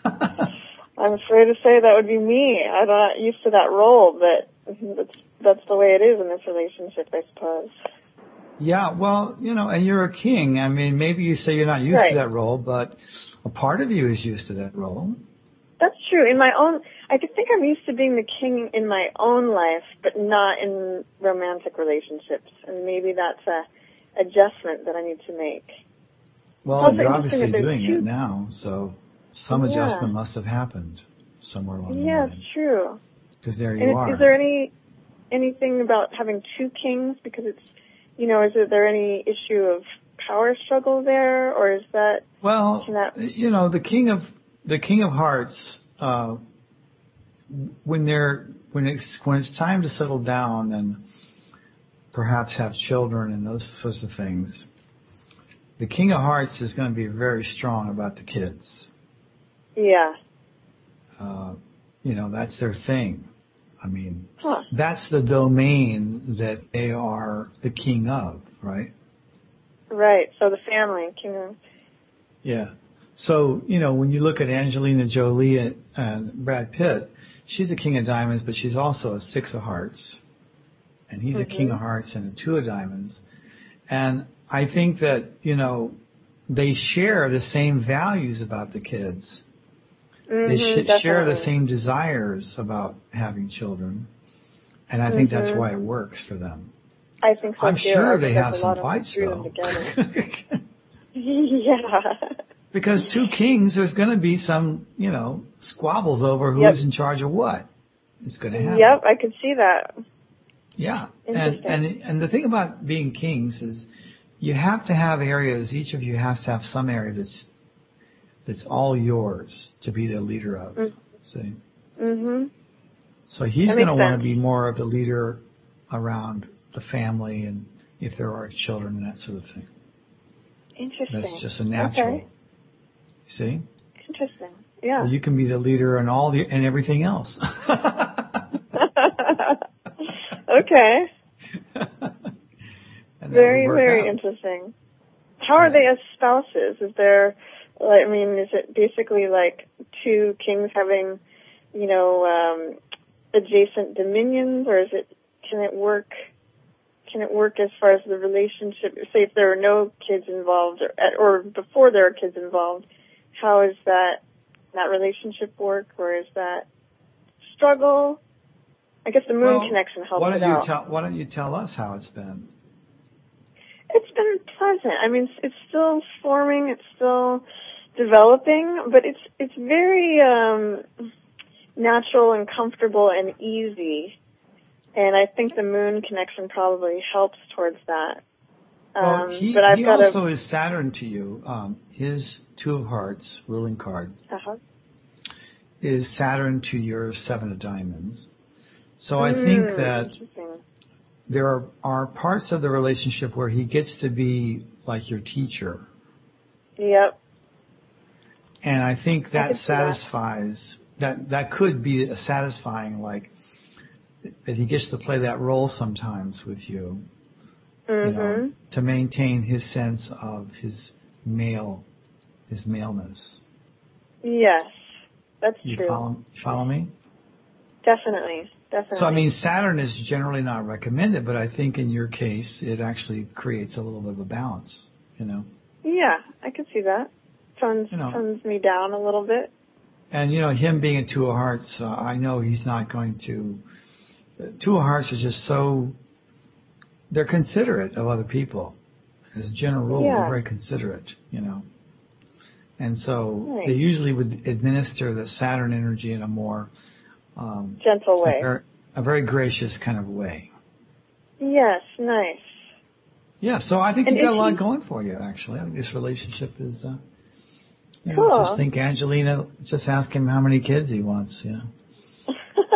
I'm afraid to say that would be me. I'm not used to that role, but that's that's the way it is in this relationship, I suppose. Yeah, well, you know, and you're a king. I mean, maybe you say you're not used Right. to that role, but a part of you is used to that role. That's true. In my own, I could think I'm used to being the king in my own life, but not in romantic relationships. And maybe that's a adjustment that I need to make. Well, Also you're interesting obviously that there's doing two- it now, so some Yeah. adjustment must have happened somewhere along Yeah, the line. it's true. Because there And you is, are. is there any anything about having two kings? Because it's, you know, is there any issue of power struggle there, or is that? Well, can that- you know, the king of the King of Hearts, uh, when they're when it's when it's time to settle down and perhaps have children and those sorts of things, the King of Hearts is going to be very strong about the kids. Yeah. Uh, you know, that's their thing. I mean, Huh. that's the domain that they are the king of, right? Right. So the family, king of. Yeah. So, you know, when you look at Angelina Jolie and, and Brad Pitt, she's a King of Diamonds, but she's also a Six of Hearts. And he's Mhm. a King of Hearts and a Two of Diamonds. And I think that, you know, they share the same values about the kids. Mm-hmm, They sh- share the definitely. same desires about having children. And I think that's Mhm. why it works for them. I think so I'm too. sure I they think have that's a some lot of fights, drew though. them together. Yeah. Because two kings, there's going to be some, you know, squabbles over who's Yep. in charge of what. It's going to happen. Yep, I could see that. Yeah. And, Interesting. and and the thing about being kings is you have to have areas, each of you has to have some area that's that's all yours to be the leader of. Mm. See? Mhm. So he's That going to makes want sense. to be more of the leader around the family and if there are children and that sort of thing. Interesting. That's just a natural. Okay. See? Interesting. Yeah. Well, you can be the leader in all the and everything else. Okay. And that Very, would work very out. interesting. How are Yeah. they as spouses? Is there, like, I mean, is it basically like two kings having, you know, um, adjacent dominions, or is it? Can it work? Can it work as far as the relationship? Say if there are no kids involved, or, or before there are kids involved, how is that that relationship work, or is that struggle? I guess the moon Well, connection helps why it don't you out. tell Why don't you tell us how it's been? It's been pleasant. I mean, it's, it's still forming. It's still developing, but it's it's very um, natural and comfortable and easy. And I think the moon connection probably helps towards that. Um, Well, he, but I've he got also a, is Saturn to you. Um, his Two of Hearts ruling card uh-huh. is Saturn to your Seven of Diamonds. So I think Mm, that interesting. there are, are parts of the relationship where he gets to be like your teacher. Yep. And I think I that could see that. satisfies that that could be satisfying, like that he gets to play that role sometimes with you, Mm-hmm. you know, to maintain his sense of his male, his maleness. Yes, that's you true. Follow, follow me? Definitely, definitely. So, I mean, Saturn is generally not recommended, but I think in your case, it actually creates a little bit of a balance, you know? Yeah, I could see that. Tones, you know, tones me down a little bit. And, you know, him being a Two of Hearts, uh, I know he's not going to... Uh, two of Hearts are just so... They're considerate of other people. As a general rule, Yeah. they're very considerate, you know? And so Right. they usually would administer the Saturn energy in a more... Um, gentle way. A very, a very gracious kind of way. Yes, nice. Yeah, so I think and you've got a lot he, going for you, actually. I think this relationship is, uh, you cool. know, just think Angelina, just ask him how many kids he wants, you know.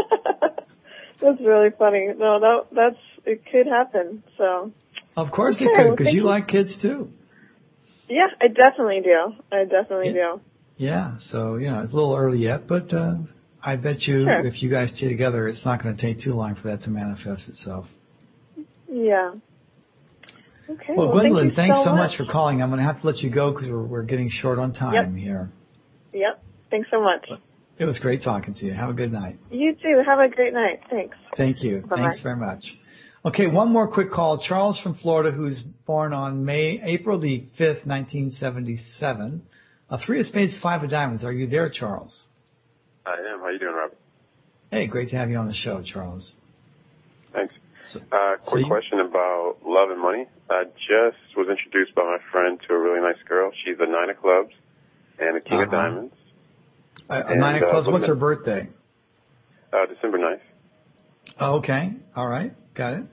That's really funny. No, that, that's, it could happen, so. Of course okay, it could, well, because you, you like kids too. Yeah, I definitely do. I definitely yeah. do. Yeah, so, you know, it's a little early yet, but uh, I bet you sure. if you guys stay together, it's not going to take too long for that to manifest itself. Yeah. Okay. Well, well Gwendolyn, thank you thanks so so much. much for calling. I'm going to have to let you go because we're, we're getting short on time yep. here. Yep. Thanks so much. It was great talking to you. Have a good night. You too. Have a great night. Thanks. Thank you. Bye-bye. Thanks very much. Okay, one more quick call. Charles from Florida, who's born on May, April the fifth, nineteen seventy-seven. A three of spades, five of diamonds. Are you there, Charles? I am. How you doing, Robert? Hey, great to have you on the show, Charles. Thanks. So, uh, quick so you, question about love and money. I just was introduced by my friend to a really nice girl. She's a nine of clubs and a king uh-huh. of diamonds. A, a and, nine of clubs. Uh, What's her birthday? Uh, December ninth. Oh, okay. All right. Got it.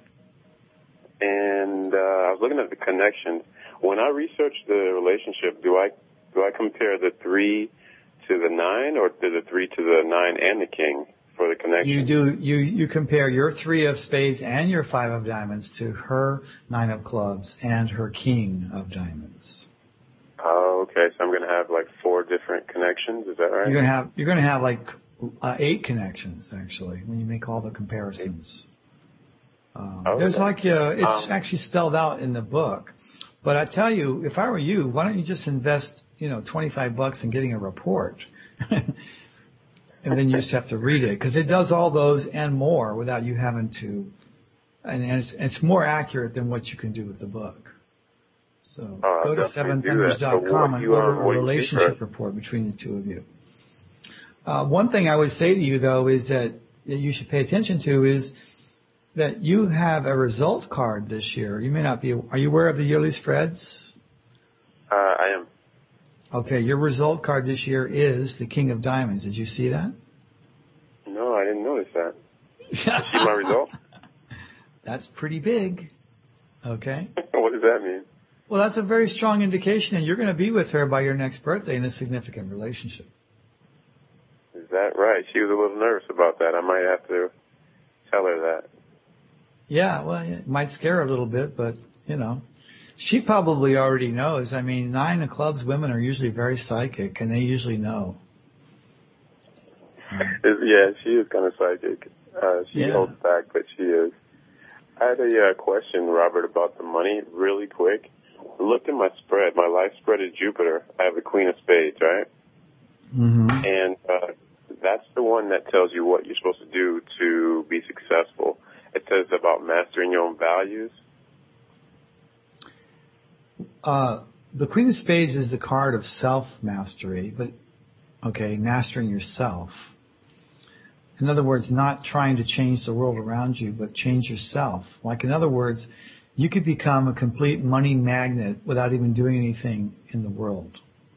And uh, I was looking at the connections. When I research the relationship, do I do I compare the three to the nine, or to the three to the nine and the king for the connection? You do. You you compare your three of spades and your five of diamonds to her nine of clubs and her king of diamonds. Oh, okay. So I'm going to have like four different connections. Is that right? You're gonna have you're gonna have like uh, eight connections actually when you make all the comparisons. Um, okay. There's like uh, it's um, actually spelled out in the book. But I tell you, if I were you, why don't you just invest, you know, twenty-five bucks in getting a report, and then you just have to read it because it does all those and more without you having to, and, and it's, it's more accurate than what you can do with the book. So uh, go to seven thunders dot com and order a relationship report between the two of you. Uh, one thing I would say to you though is that, that you should pay attention to is that you have a result card this year. You may not be. Are you aware of the yearly spreads? Uh, I am. Okay, your result card this year is the King of Diamonds. Did you see that? No, I didn't notice that. See my result? That's pretty big. Okay. What does that mean? Well, that's a very strong indication, and you're going to be with her by your next birthday in a significant relationship. Is that right? She was a little nervous about that. I might have to tell her that. Yeah, well, it might scare her a little bit, but, you know, she probably already knows. I mean, nine of clubs women are usually very psychic, and they usually know. Um, yeah, she is kind of psychic. Uh, she yeah. holds back, but she is. I had a uh, question, Robert, about the money really quick. I looked at my spread. My life spread is Jupiter. I have the Queen of Spades, right? Mm-hmm. And uh, that's the one that tells you what you're supposed to do to be successful. It says about mastering your own values. Uh, the Queen of Spades is the card of self-mastery, but, okay, mastering yourself. In other words, not trying to change the world around you, but change yourself. Like, in other words, you could become a complete money magnet without even doing anything in the world.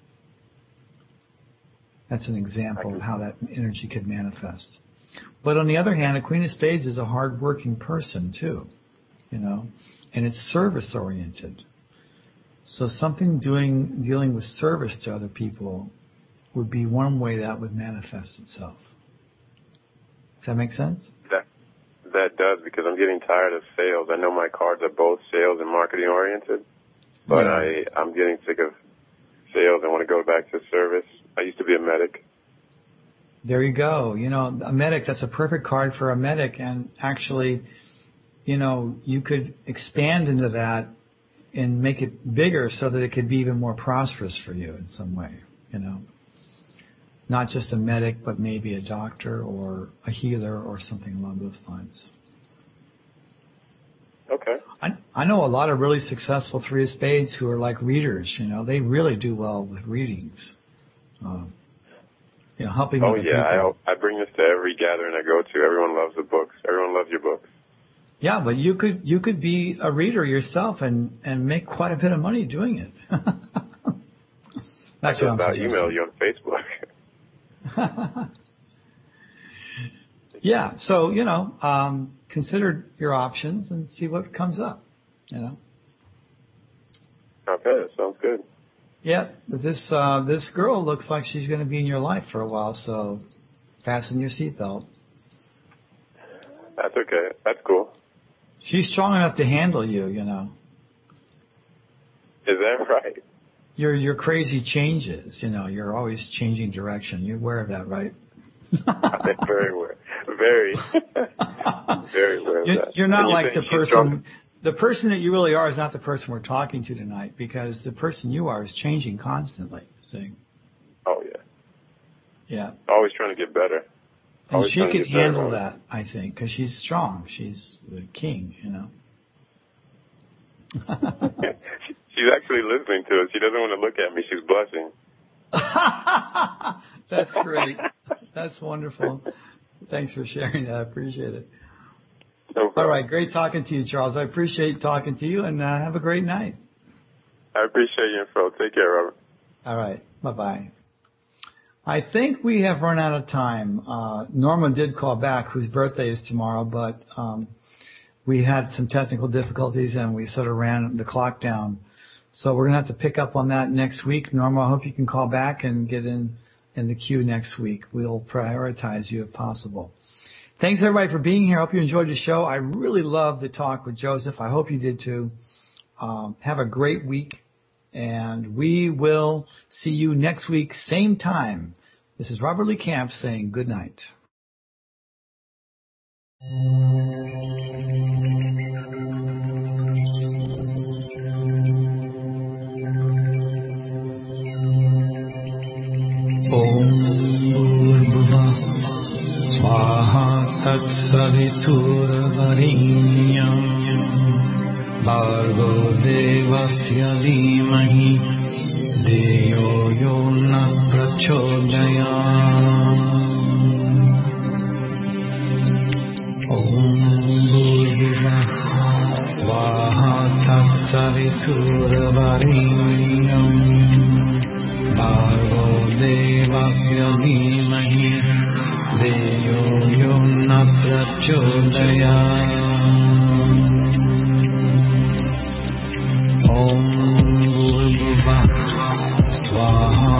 That's an example of how that energy could manifest. But on the other hand, a Queen of Spades is a hard-working person too, you know, and it's service-oriented. So something doing dealing with service to other people would be one way that would manifest itself. Does that make sense? That that does, because I'm getting tired of sales. I know my cards are both sales and marketing oriented, but yeah. I I'm getting sick of sales. I want to go back to service. I used to be a medic. There you go. You know, a medic, that's a perfect card for a medic. And actually, you know, you could expand into that and make it bigger so that it could be even more prosperous for you in some way, you know. Not just a medic, but maybe a doctor or a healer or something along those lines. Okay. I, I know a lot of really successful Three of Spades who are like readers, you know. They really do well with readings. Uh, You know, helping oh, other yeah. people. I, I bring this to every gathering I go to. Everyone loves the books. Everyone loves your books. Yeah, but you could you could be a reader yourself and, and make quite a bit of money doing it. That's I just about email you on Facebook. Yeah, so, you know, um, consider your options and see what comes up, you know. Okay, that sounds good. Yeah, but this uh, this girl looks like she's going to be in your life for a while, so fasten your seatbelt. That's okay. That's cool. She's strong enough to handle you, you know. Is that right? Your your crazy changes, you know. You're always changing direction. You're aware of that, right? I'm very aware. Very, very aware of you're, that. You're not you like the person. Strong? The person that you really are is not the person we're talking to tonight, because the person you are is changing constantly. See? Oh yeah. Yeah. Always trying to get better. And Always she trying to could get better, handle always. that, I think, because she's strong. She's the king, you know. She's actually listening to us. She doesn't want to look at me. She's blushing. That's great. That's wonderful. Thanks for sharing that. I appreciate it. No problem. All right. Great talking to you, Charles. I appreciate talking to you, and uh, have a great night. I appreciate your info. Take care, Robert. All right. Bye-bye. I think we have run out of time. Uh, Norma did call back, whose birthday is tomorrow, but um, we had some technical difficulties, and we sort of ran the clock down. So we're going to have to pick up on that next week. Norma, I hope you can call back and get in, in the queue next week. We'll prioritize you if possible. Thanks, everybody, for being here. I hope you enjoyed the show. I really loved the talk with Joseph. I hope you did, too. Um, have a great week, and we will see you next week, same time. This is Robert Lee Camp saying good night. तत्सवितुर्वरेण्यं भर्गो देवस्य धीमहि धियो यो न प्रचोदयात्। ॐ भूर्भुवः स्वाहा तत्सवितुर्वरेण्यं भर्गो देवस्य धीमहि धियो यो न प्रचोदयात्। ॐ भूर्भुवः स्वाहा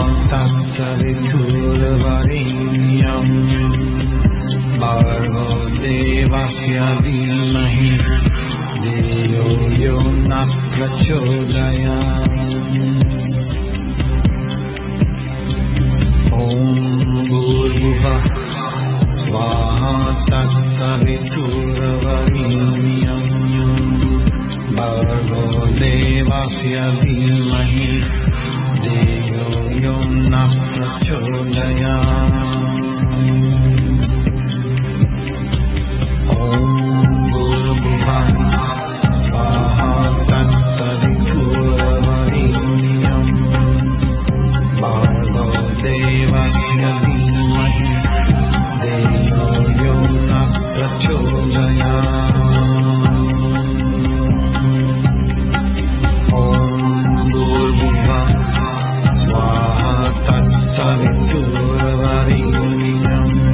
तत्सवितुर्वरेण्यं भर्गो देवस्य धीमहि धियो यो न प्रचोदयात्। ॐ भूर्भुवः स्वाहा तत्सवितुर्वरेण्यं भर्गो देवस्य धीमहि धियो यो न प्रचोदयात्। ॐ भूर्भुवः स्वाहा तत्सवितुर्वरेण्यं भर्गो देवस्य धीमहि धियो यो न प्रचोदयात्। ॐ भूर्भुवः स्वाहा तत्सवितुर्वरेण्यं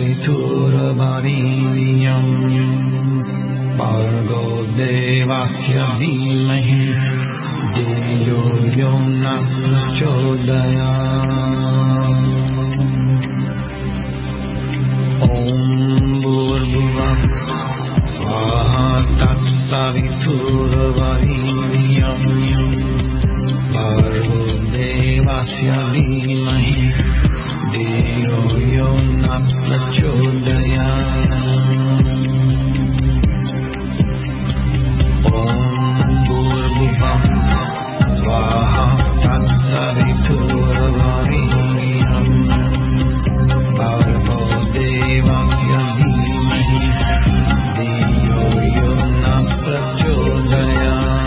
सवितुर्वरेण्यं भर्गो देवस्य धीमहि धियो यो नः प्रचोदयात्। ॐ भूर्भुवः स्वाहा तत्सवितुर्वरेण्यं भर्गो देवस्य धीमहि धियो यो नः प्रचोदयात्। ॐ भूर्भुवः स्वाहा तत्सवितुर्वरेण्यं भर्गो देवस्य धीमहि धियो यो नः प्रचोदयात्।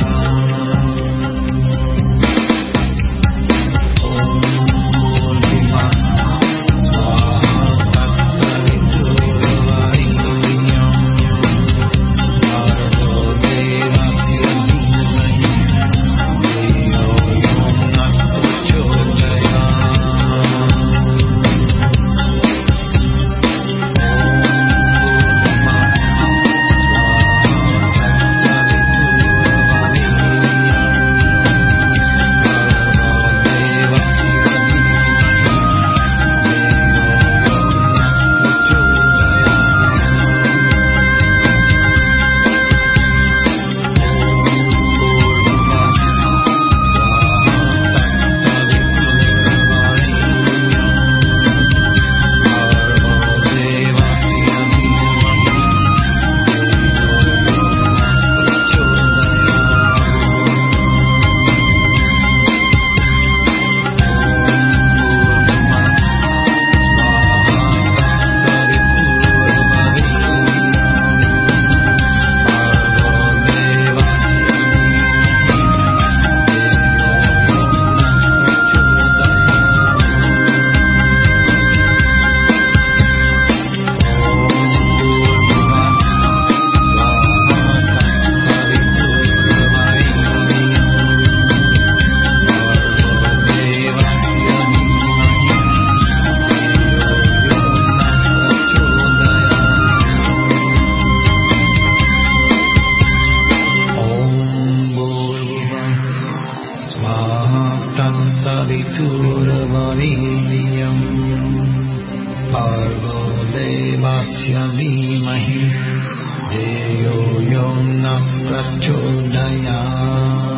सवितुर्वरेण्यं भर्गो देवस्य धीमहि धियो यो नः प्रचोदयात्।